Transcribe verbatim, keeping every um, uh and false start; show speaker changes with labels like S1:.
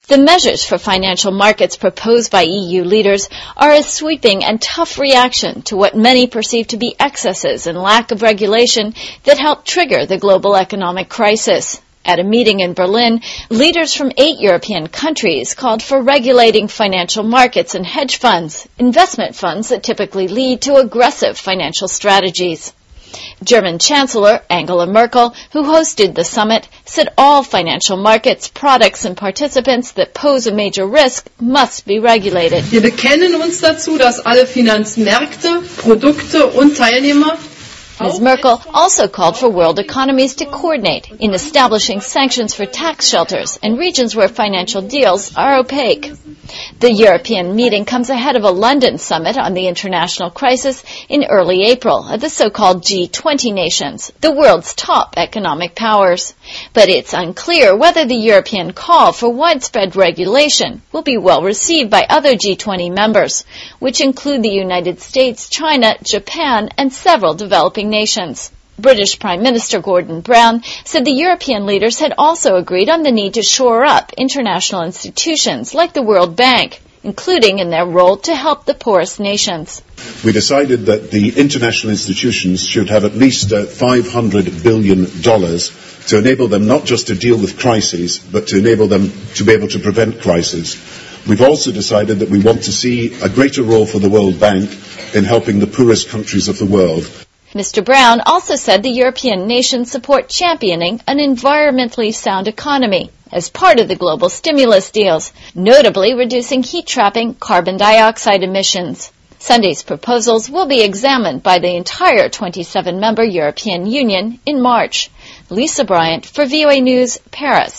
S1: The measures for financial markets proposed by E U leaders are a sweeping and tough reaction to what many perceive to be excesses and lack of regulation that helped trigger the global economic crisis. At a meeting in Berlin, leaders from eight European countries called for regulating financial markets and hedge funds, investment funds that typically lead to aggressive financial strategies. German Chancellor Angela Merkel, who hosted the summit, said all financial markets, products and participants that pose a major risk must be regulated.
S2: Wir bekennen uns dazu, dass alle Finanzmärkte, Produkte und Teilnehmer.
S1: Miz Merkel also called for world economies to coordinate in establishing sanctions for tax shelters and regions where financial deals are opaque. The European meeting comes ahead of a London summit on the international crisis in early April at the so-called G twenty nations, the world's top economic powers. But it's unclear whether the European call for widespread regulation will be well received by other G twenty members, which include the United States, China, Japan, and several developing nations. British Prime Minister Gordon Brown said the European leaders had also agreed on the need to shore up international institutions like the World Bank, including in their role to help the poorest nations.
S3: We decided that the international institutions should have at least uh, five hundred billion dollars to enable them not just to deal with crises, but to enable them to be able to prevent crises. We've also decided that we want to see a greater role for the World Bank in helping the poorest countries of the world.
S1: Mister Brown also said the European nations support championing an environmentally sound economy as part of the global stimulus deals, notably reducing heat-trapping carbon dioxide emissions. Sunday's proposals will be examined by the entire twenty-seven member European Union in March. Lisa Bryant for V O A News, Paris.